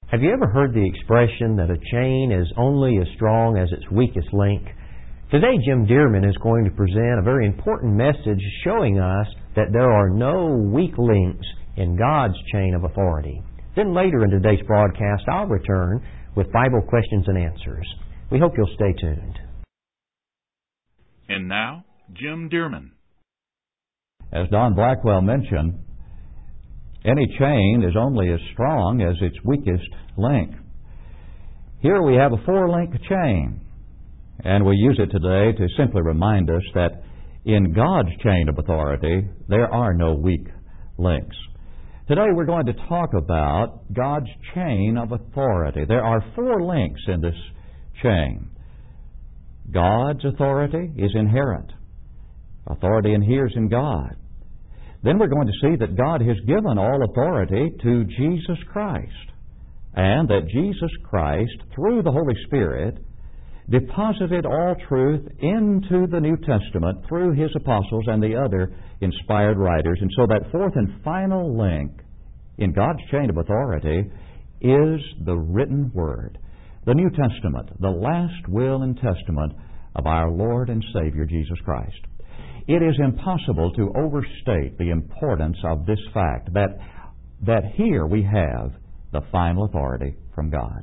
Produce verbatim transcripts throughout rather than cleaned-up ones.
Have you ever heard the expression that a chain is only as strong as its weakest link? Today, Jim Dearman is going to present a very important message showing us that there are no weak links in God's chain of authority. Then later in today's broadcast, I'll return with Bible questions and answers. We hope you'll stay tuned. And now, Jim Dearman. As Don Blackwell mentioned, any chain is only as strong as its weakest link. Here we have a four-link chain, and we use it today to simply remind us that in God's chain of authority, there are no weak links. Today we're going to talk about God's chain of authority. There are four links in this chain. God's authority is inherent. Authority inheres in God. Then we're going to see that God has given all authority to Jesus Christ, and that Jesus Christ, through the Holy Spirit, deposited all truth into the New Testament through His apostles and the other inspired writers. And so that fourth and final link in God's chain of authority is the written Word, the New Testament, the last will and testament of our Lord and Savior Jesus Christ. It is impossible to overstate the importance of this fact, that, that here we have the final authority from God.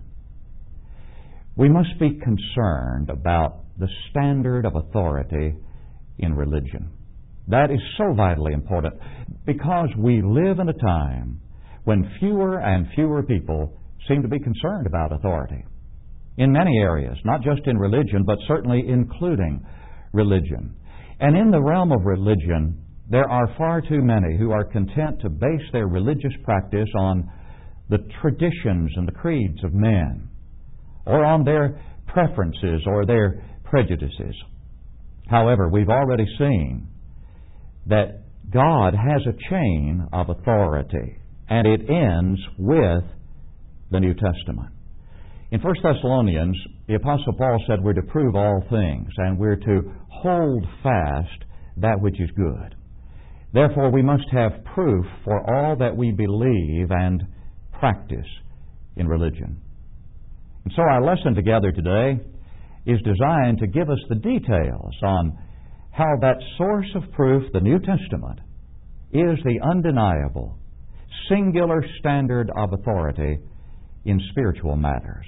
We must be concerned about the standard of authority in religion. That is so vitally important because we live in a time when fewer and fewer people seem to be concerned about authority in many areas, not just in religion, but certainly including religion. And in the realm of religion, there are far too many who are content to base their religious practice on the traditions and the creeds of men, or on their preferences or their prejudices. However, we've already seen that God has a chain of authority, and it ends with the New Testament. In First Thessalonians, the Apostle Paul said we're to prove all things, and we're to hold fast that which is good. Therefore, we must have proof for all that we believe and practice in religion. And so our lesson together today is designed to give us the details on how that source of proof, the New Testament, is the undeniable, singular standard of authority in spiritual matters.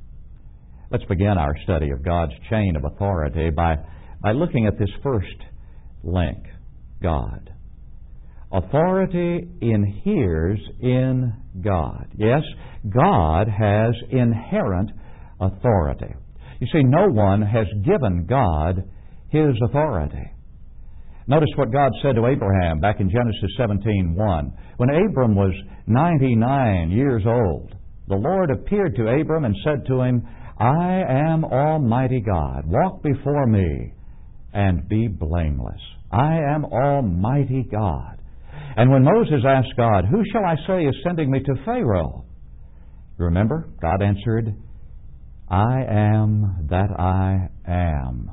Let's begin our study of God's chain of authority by, by looking at this first link, God. Authority inheres in God. Yes, God has inherent authority. You see, no one has given God His authority. Notice what God said to Abraham back in Genesis seventeen one. When Abram was ninety-nine years old, the Lord appeared to Abram and said to him, I am Almighty God. Walk before me and be blameless. I am Almighty God. And when Moses asked God, who shall I say is sending me to Pharaoh? Remember, God answered, I am that I am.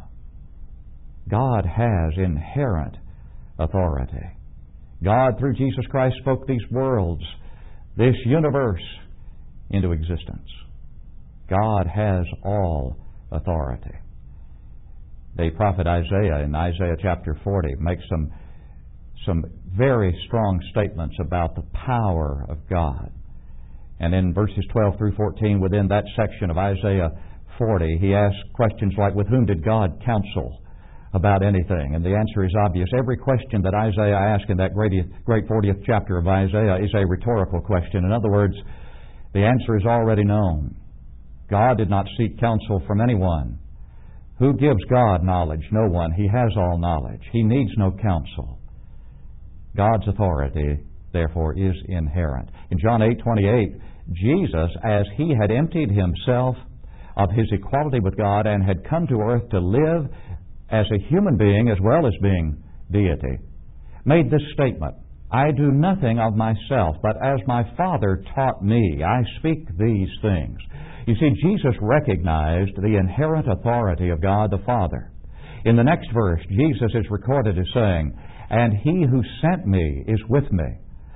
God has inherent authority. God, through Jesus Christ, spoke these worlds, this universe, into existence. God has all authority. The prophet Isaiah in Isaiah chapter forty makes some, some very strong statements about the power of God. And in verses twelve through fourteen, within that section of Isaiah forty, he asks questions like, with whom did God counsel about anything? And the answer is obvious. Every question that Isaiah asks in that great, great fortieth chapter of Isaiah is a rhetorical question. In other words, the answer is already known. God did not seek counsel from anyone. Who gives God knowledge? No one. He has all knowledge. He needs no counsel. God's authority, therefore, is inherent. In John eight twenty-eight, Jesus, as He had emptied Himself of His equality with God and had come to earth to live as a human being as well as being deity, made this statement, I do nothing of myself, but as my Father taught me, I speak these things. You see, Jesus recognized the inherent authority of God the Father. In the next verse, Jesus is recorded as saying, and He who sent me is with me.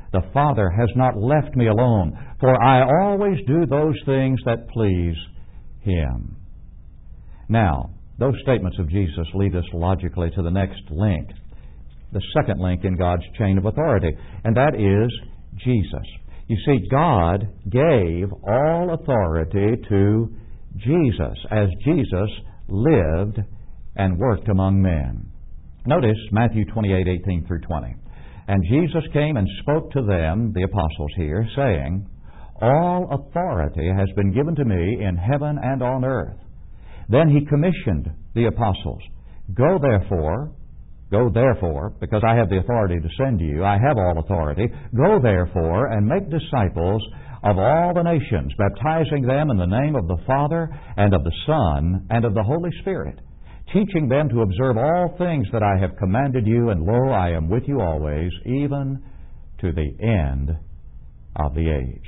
The Father has not left me alone, for I always do those things that please Him. Now, those statements of Jesus lead us logically to the next link, the second link in God's chain of authority, and that is Jesus. You see, God gave all authority to Jesus as Jesus lived and worked among men. Notice Matthew twenty-eight, eighteen through twenty. And Jesus came and spoke to them, the apostles here, saying, All authority has been given to me in heaven and on earth. Then He commissioned the apostles, Go therefore, go therefore, because I have the authority to send you, I have all authority, go therefore and make disciples of all the nations, baptizing them in the name of the Father and of the Son and of the Holy Spirit, teaching them to observe all things that I have commanded you, and lo, I am with you always, even to the end of the age.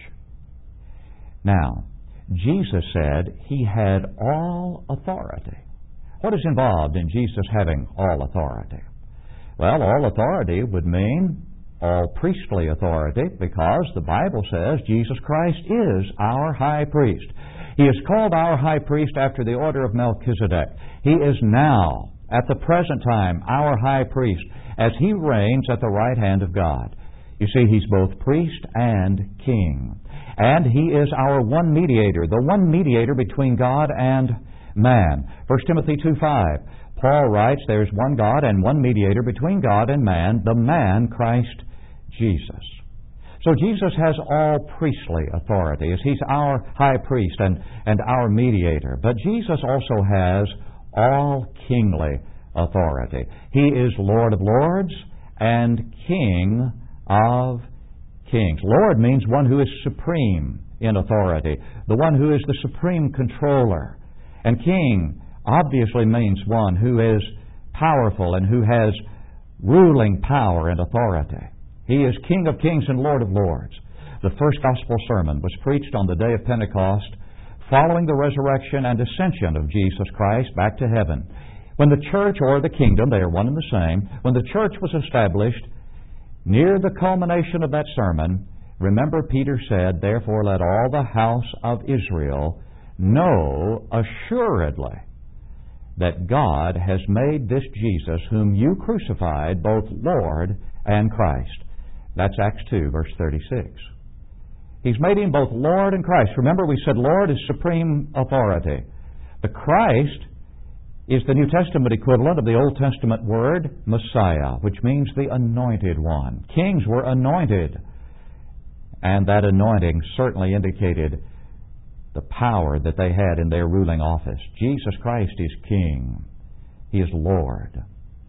Now, Jesus said He had all authority. What is involved in Jesus having all authority? Well, all authority would mean all priestly authority, because the Bible says Jesus Christ is our high priest. He is called our high priest after the order of Melchizedek. He is now, at the present time, our high priest, as He reigns at the right hand of God. You see, He's both priest and king. And He is our one mediator, the one mediator between God and man. First Timothy two five, Paul writes, There is one God and one mediator between God and man, the man Christ Jesus. So Jesus has all priestly authority, as He's our high priest and, and our mediator. But Jesus also has all kingly authority. He is Lord of lords and King of kings. Lord means one who is supreme in authority, the one who is the supreme controller. And King obviously means one who is powerful and who has ruling power and authority. He is King of kings and Lord of lords. The first gospel sermon was preached on the day of Pentecost, following the resurrection and ascension of Jesus Christ back to heaven. When the church, or the kingdom, they are one and the same, when the church was established, near the culmination of that sermon, remember Peter said, Therefore let all the house of Israel know assuredly that God has made this Jesus, whom you crucified, both Lord and Christ. That's Acts two, verse thirty-six. He's made Him both Lord and Christ. Remember, we said Lord is supreme authority. The Christ is the New Testament equivalent of the Old Testament word Messiah, which means the anointed one. Kings were anointed, and that anointing certainly indicated the power that they had in their ruling office. Jesus Christ is King. He is Lord.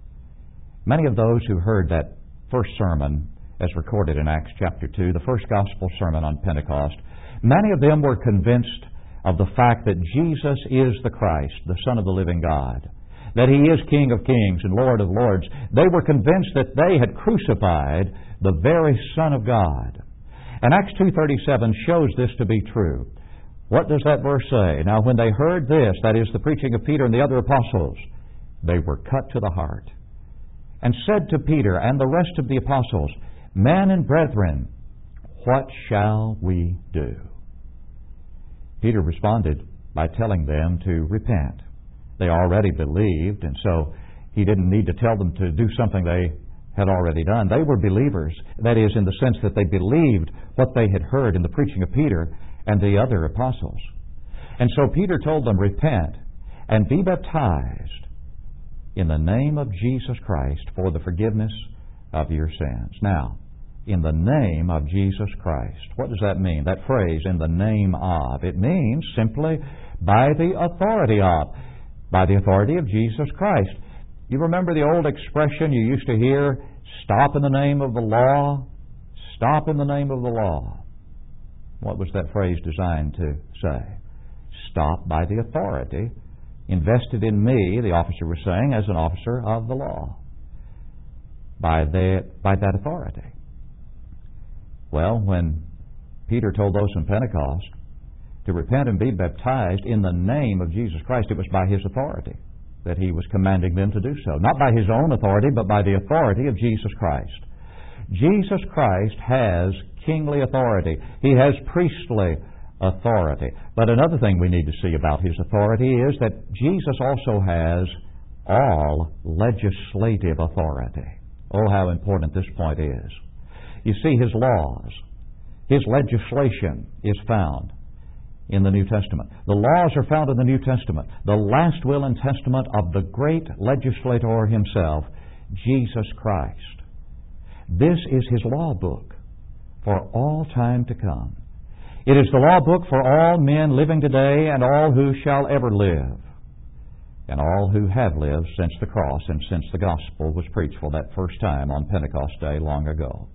Many of those who heard that first sermon, as recorded in Acts chapter two, the first gospel sermon on Pentecost, many of them were convinced of the fact that Jesus is the Christ, the Son of the living God, that He is King of kings and Lord of lords. They were convinced that they had crucified the very Son of God. And Acts two thirty-seven shows this to be true. What does that verse say? Now, when they heard this, that is, the preaching of Peter and the other apostles, they were cut to the heart, and said to Peter and the rest of the apostles, Men and brethren, what shall we do? Peter responded by telling them to repent. They already believed, and so he didn't need to tell them to do something they had already done. They were believers, that is, in the sense that they believed what they had heard in the preaching of Peter and the other apostles. And so Peter told them, Repent and be baptized in the name of Jesus Christ for the forgiveness of your sins. Now, in the name of Jesus Christ. What does that mean? That phrase, in the name of. It means simply by the authority of. By the authority of Jesus Christ. You remember the old expression you used to hear, stop in the name of the law? Stop in the name of the law. What was that phrase designed to say? Stop by the authority invested in me, the officer was saying, as an officer of the law. By, the, by that authority. Well, when Peter told those from Pentecost to repent and be baptized in the name of Jesus Christ, it was by His authority that He was commanding them to do so. Not by His own authority, but by the authority of Jesus Christ. Jesus Christ has kingly authority. He has priestly authority. But another thing we need to see about His authority is that Jesus also has all legislative authority. Oh, how important this point is. You see, His laws, His legislation is found in the New Testament. The laws are found in the New Testament. The last will and testament of the great legislator Himself, Jesus Christ. This is His law book for all time to come. It is the law book for all men living today and all who shall ever live, and all who have lived since the cross and since the gospel was preached for that first time on Pentecost Day long ago.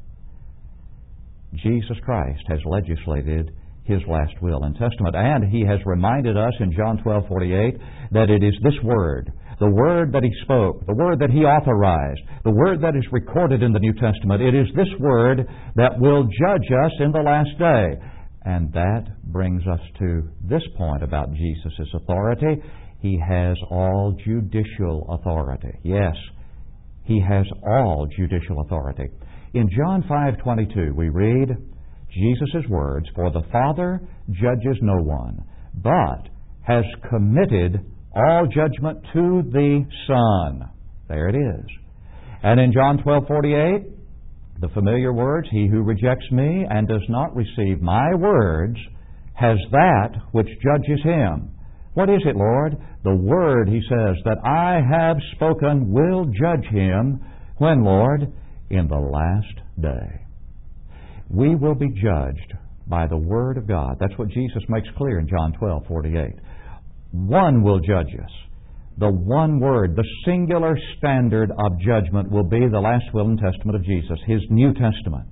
Jesus Christ has legislated His last will and testament, and He has reminded us in John twelve forty-eight that it is this Word, the Word that He spoke, the Word that He authorized, the Word that is recorded in the New Testament. It is this Word that will judge us in the last day. And that brings us to this point about Jesus' authority. He has all judicial authority. Yes, He has all judicial authority. In John five twenty-two, we read Jesus' words, "For the Father judges no one, but has committed all judgment to the Son." There it is. And in John twelve forty-eight, the familiar words, "He who rejects me and does not receive my words has that which judges him." What is it, Lord? The word, He says, that I have spoken will judge him. When, Lord? In the last day. We will be judged by the Word of God. That's what Jesus makes clear in John twelve forty-eight. One will judge us. The one Word, the singular standard of judgment will be the last will and testament of Jesus, His New Testament.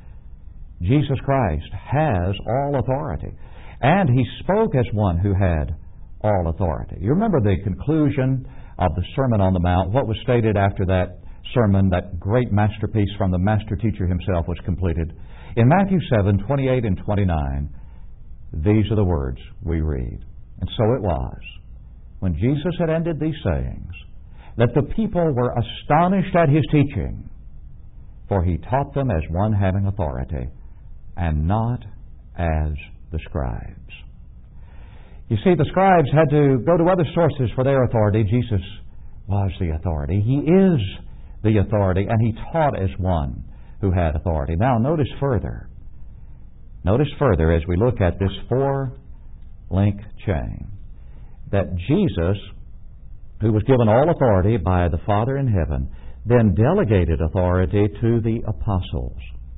Jesus Christ has all authority. And He spoke as one who had all authority. You remember the conclusion of the Sermon on the Mount, what was stated after that sermon, that great masterpiece from the Master Teacher Himself was completed. In Matthew seven twenty-eight and twenty-nine, these are the words we read. And so it was, when Jesus had ended these sayings, that the people were astonished at His teaching, for He taught them as one having authority, and not as the scribes. You see, the scribes had to go to other sources for their authority. Jesus was the authority. He is the authority, and He taught as one who had authority. Now, notice further. Notice further as we look at this four-link chain, that Jesus, who was given all authority by the Father in heaven, then delegated authority to the apostles.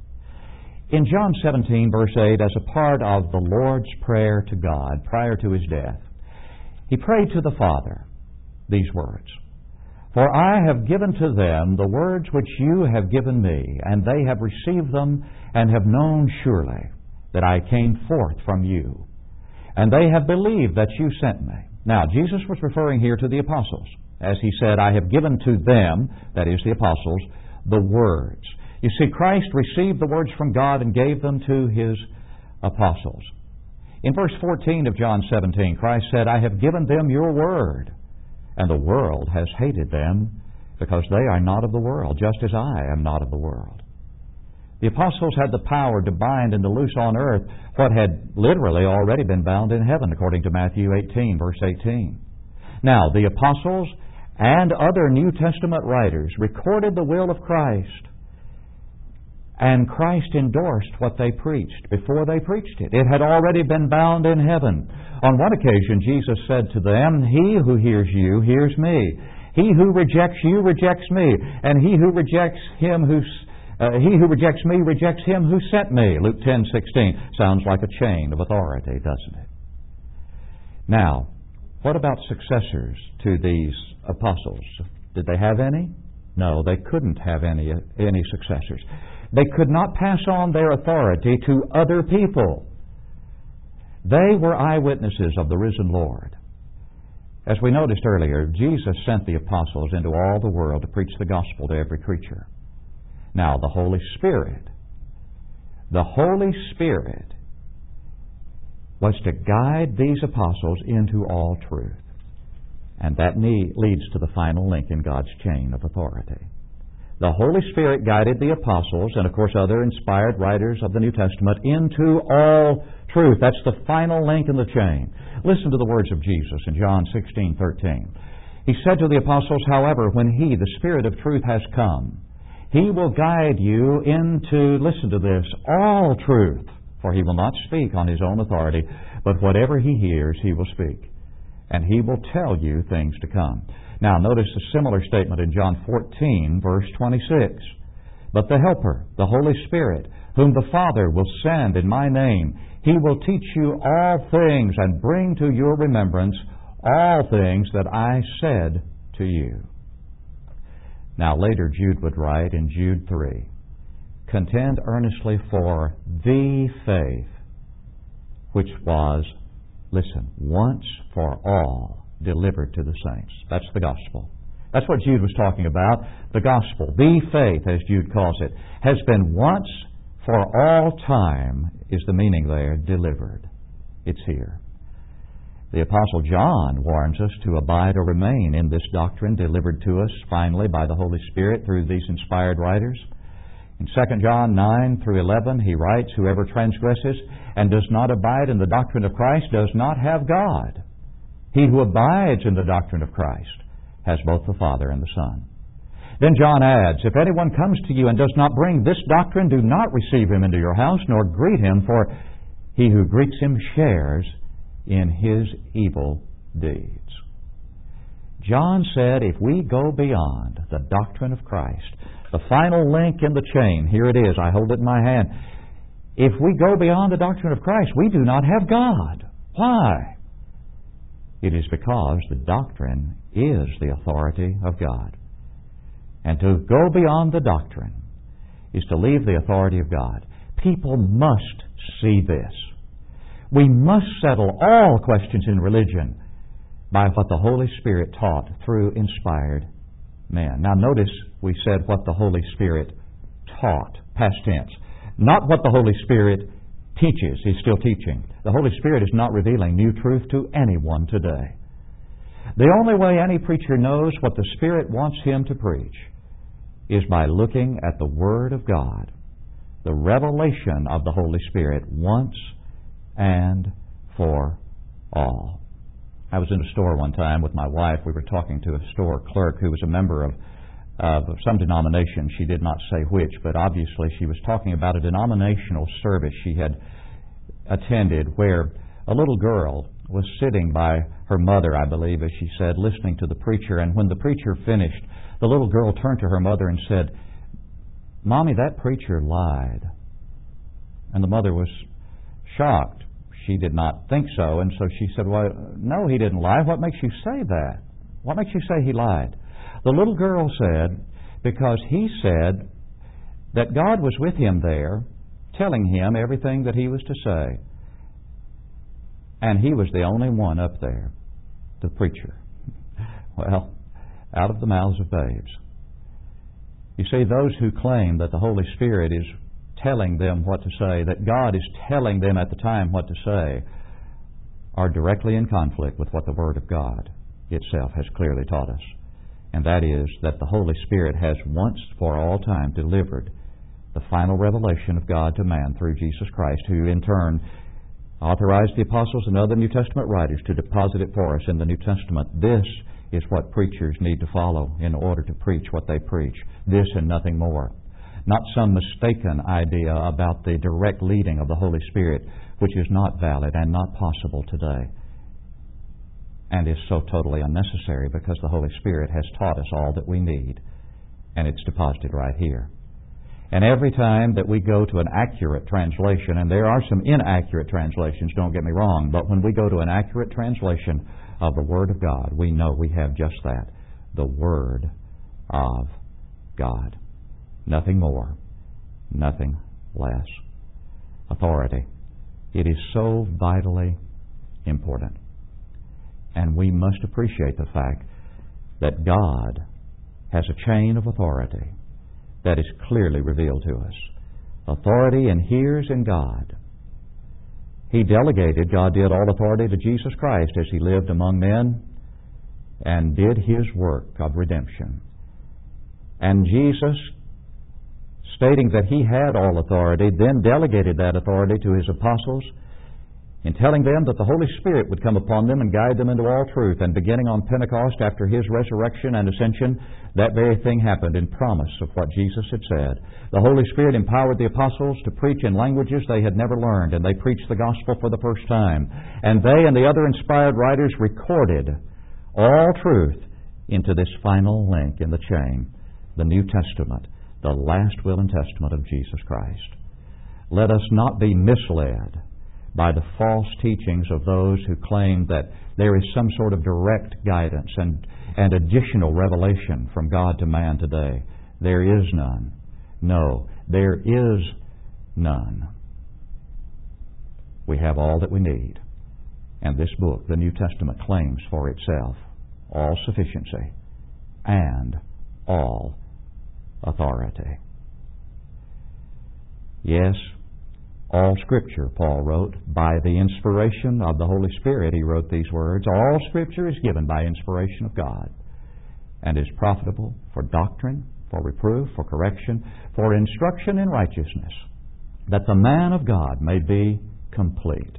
In John seventeen, verse eight, as a part of the Lord's Prayer to God prior to His death, He prayed to the Father these words, "For I have given to them the words which you have given me, and they have received them, and have known surely that I came forth from you. And they have believed that you sent me." Now, Jesus was referring here to the apostles, as He said, "I have given to them," that is, the apostles, "the words." You see, Christ received the words from God and gave them to His apostles. In verse fourteen of John seventeen, Christ said, "I have given them your word, and the world has hated them, because they are not of the world, just as I am not of the world." The apostles had the power to bind and to loose on earth what had literally already been bound in heaven, according to Matthew eighteen, verse eighteen. Now, the apostles and other New Testament writers recorded the will of Christ, and Christ endorsed what they preached before they preached it. It had already been bound in heaven. On one occasion, Jesus said to them, "He who hears you hears me. He who rejects you rejects me. And he who rejects him who uh, he who rejects me rejects him who sent me." Luke ten sixteen. Sounds like a chain of authority, doesn't it? Now, what about successors to these apostles? Did they have any? No, they couldn't have any any successors. They could not pass on their authority to other people. They were eyewitnesses of the risen Lord. As we noticed earlier, Jesus sent the apostles into all the world to preach the gospel to every creature. Now, the Holy Spirit, the Holy Spirit was to guide these apostles into all truth. And that leads to the final link in God's chain of authority. The Holy Spirit guided the apostles and, of course, other inspired writers of the New Testament into all truth. That's the final link in the chain. Listen to the words of Jesus in John sixteen thirteen. He said to the apostles, however, when He, the Spirit of truth, has come, He will guide you into, listen to this, all truth. For He will not speak on His own authority, but whatever He hears, He will speak. And He will tell you things to come. Now, notice a similar statement in John fourteen, verse twenty-six. But the Helper, the Holy Spirit, whom the Father will send in My name, He will teach you all things and bring to your remembrance all things that I said to you. Now, later Jude would write in Jude three, contend earnestly for the faith which was, listen, once for all delivered to the saints. That's the gospel. That's what Jude was talking about. The gospel, the faith, as Jude calls it, has been once for all time, is the meaning there, delivered. It's here. The Apostle John warns us to abide or remain in this doctrine delivered to us finally by the Holy Spirit through these inspired writers. In Second John nine through eleven, he writes, whoever transgresses and does not abide in the doctrine of Christ does not have God. He who abides in the doctrine of Christ has both the Father and the Son. Then John adds, if anyone comes to you and does not bring this doctrine, do not receive him into your house, nor greet him, for he who greets him shares in his evil deeds. John said, if we go beyond the doctrine of Christ, the final link in the chain, here it is, I hold it in my hand. If we go beyond the doctrine of Christ, we do not have God. Why? It is because the doctrine is the authority of God. And to go beyond the doctrine is to leave the authority of God. People must see this. We must settle all questions in religion by what the Holy Spirit taught through inspired men. Now notice we said what the Holy Spirit taught, past tense. Not what the Holy Spirit teaches. He's still teaching. The Holy Spirit is not revealing new truth to anyone today. The only way any preacher knows what the Spirit wants him to preach is by looking at the Word of God, the revelation of the Holy Spirit once and for all. I was in a store one time with my wife. We were talking to a store clerk who was a member of, of some denomination. She did not say which, but obviously she was talking about a denominational service she had attended where a little girl was sitting by her mother, I believe, as she said, listening to the preacher. And when the preacher finished, the little girl turned to her mother and said, Mommy, that preacher lied. And the mother was shocked. She did not think so, and so she said, well, no, he didn't lie. What makes you say that? What makes you say he lied? The little girl said, because he said that God was with him there, telling him everything that he was to say. And he was the only one up there, the preacher. Well, out of the mouths of babes. You see, those who claim that the Holy Spirit is telling them what to say, that God is telling them at the time what to say, are directly in conflict with what the Word of God itself has clearly taught us. And that is that the Holy Spirit has once for all time delivered the final revelation of God to man through Jesus Christ, who in turn authorized the apostles and other New Testament writers to deposit it for us in the New Testament. This is what preachers need to follow in order to preach what they preach. This and nothing more. Not some mistaken idea about the direct leading of the Holy Spirit, which is not valid and not possible today, and is so totally unnecessary because the Holy Spirit has taught us all that we need, and it's deposited right here. And every time that we go to an accurate translation, and there are some inaccurate translations, don't get me wrong, but when we go to an accurate translation of the Word of God, we know we have just that, the Word of God. Nothing more, nothing less. Authority. It is so vitally important. And we must appreciate the fact that God has a chain of authority that is clearly revealed to us. Authority inheres in God. He delegated, God did all authority to Jesus Christ as He lived among men and did His work of redemption. And Jesus stating that He had all authority, then delegated that authority to His apostles, in telling them that the Holy Spirit would come upon them and guide them into all truth. And beginning on Pentecost, after His resurrection and ascension, that very thing happened in promise of what Jesus had said. The Holy Spirit empowered the apostles to preach in languages they had never learned, and they preached the gospel for the first time. And they and the other inspired writers recorded all truth into this final link in the chain, the New Testament, the last will and testament of Jesus Christ. Let us not be misled by the false teachings of those who claim that there is some sort of direct guidance and, and additional revelation from God to man today. There is none. No, there is none. We have all that we need. And this book, the New Testament, claims for itself all sufficiency and all authority. Yes, all Scripture, Paul wrote, by the inspiration of the Holy Spirit, he wrote these words, all Scripture is given by inspiration of God and is profitable for doctrine, for reproof, for correction, for instruction in righteousness, that the man of God may be complete,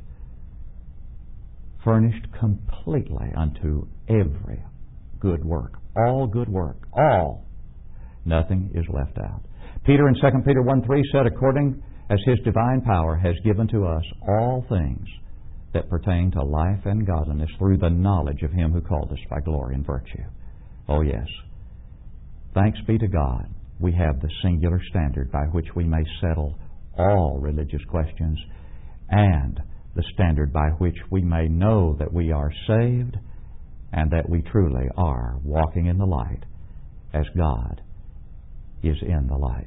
furnished completely unto every good work. All good work. All. Nothing is left out. Peter in Second Peter one three said, according as His divine power has given to us all things that pertain to life and godliness through the knowledge of Him who called us by glory and virtue. Oh yes. Thanks be to God, we have the singular standard by which we may settle all religious questions, and the standard by which we may know that we are saved and that we truly are walking in the light as God is in the light.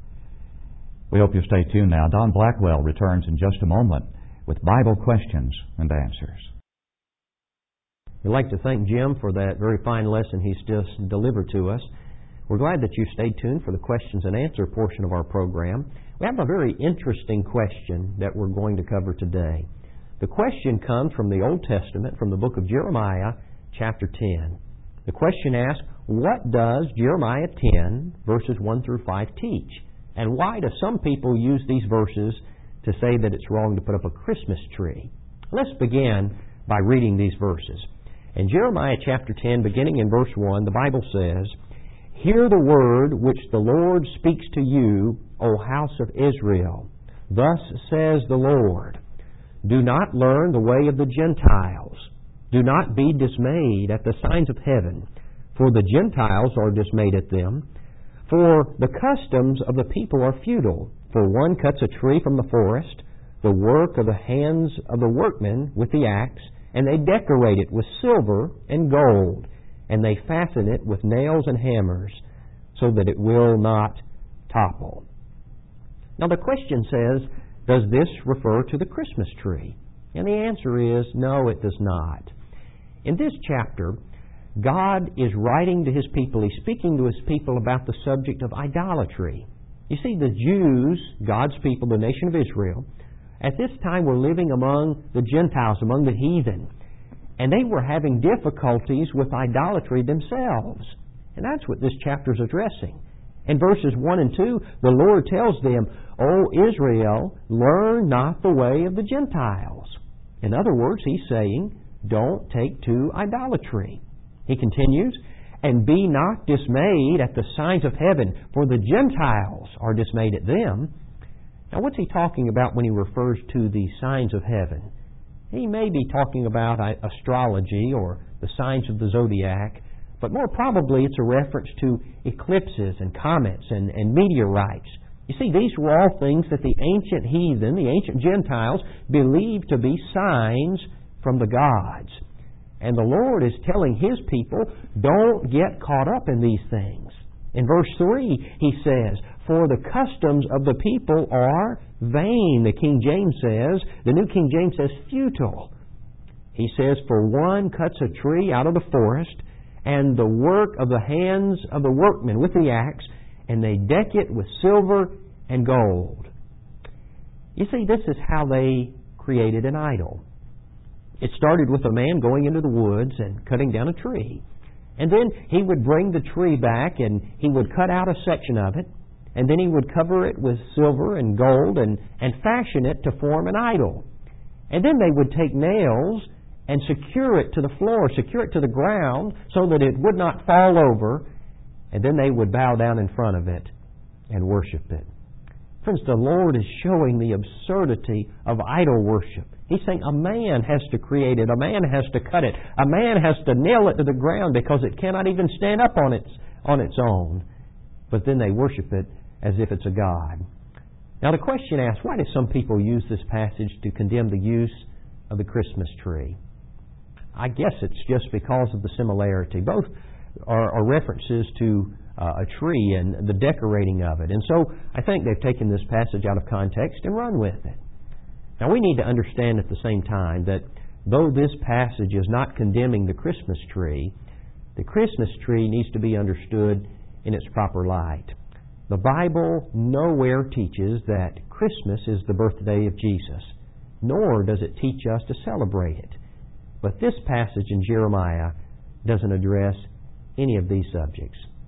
We hope you'll stay tuned now. Don Blackwell returns in just a moment with Bible questions and answers. We'd like to thank Jim for that very fine lesson he's just delivered to us. We're glad that you stayed tuned for the questions and answer portion of our program. We have a very interesting question that we're going to cover today. The question comes from the Old Testament, from the book of Jeremiah, chapter ten. The question asks, what does Jeremiah ten, verses one through five teach? And why do some people use these verses to say that it's wrong to put up a Christmas tree? Let's begin by reading these verses. In Jeremiah chapter ten, beginning in verse one, the Bible says, hear the word which the Lord speaks to you, O house of Israel. Thus says the Lord, do not learn the way of the Gentiles. Do not be dismayed at the signs of heaven, for the Gentiles are dismayed at them. For the customs of the people are futile. For one cuts a tree from the forest, the work of the hands of the workmen with the axe, and they decorate it with silver and gold, and they fasten it with nails and hammers, so that it will not topple. Now the question says, does this refer to the Christmas tree? And the answer is, no, it does not. In this chapter, God is writing to His people. He's speaking to His people about the subject of idolatry. You see, the Jews, God's people, the nation of Israel, at this time were living among the Gentiles, among the heathen. And they were having difficulties with idolatry themselves. And that's what this chapter is addressing. In verses one and two, the Lord tells them, O Israel, learn not the way of the Gentiles. In other words, He's saying, don't take to idolatry. He continues, and be not dismayed at the signs of heaven, for the Gentiles are dismayed at them. Now, what's he talking about when he refers to the signs of heaven? He may be talking about astrology or the signs of the zodiac, but more probably it's a reference to eclipses and comets and, and meteorites. You see, these were all things that the ancient heathen, the ancient Gentiles, believed to be signs from the gods. And the Lord is telling His people, don't get caught up in these things. In verse three, He says, for the customs of the people are vain, the King James says. The New King James says futile. He says, for one cuts a tree out of the forest, and the work of the hands of the workmen with the axe, and they deck it with silver and gold. You see, this is how they created an idol. It started with a man going into the woods and cutting down a tree. And then he would bring the tree back and he would cut out a section of it. and then he would cover it with silver and gold and, and fashion it to form an idol. And then they would take nails and secure it to the floor, secure it to the ground so that it would not fall over, and then they would bow down in front of it and worship it. Friends, the Lord is showing the absurdity of idol worship. He's saying a man has to create it, a man has to cut it, a man has to nail it to the ground because it cannot even stand up on its, on its own. But then they worship it as if it's a god. Now the question asks, why do some people use this passage to condemn the use of the Christmas tree? I guess it's just because of the similarity. Both are, are references to uh, a tree and the decorating of it. And so I think they've taken this passage out of context and run with it. Now we need to understand at the same time that though this passage is not condemning the Christmas tree, the Christmas tree needs to be understood in its proper light. The Bible nowhere teaches that Christmas is the birthday of Jesus, nor does it teach us to celebrate it. But this passage in Jeremiah doesn't address any of these subjects.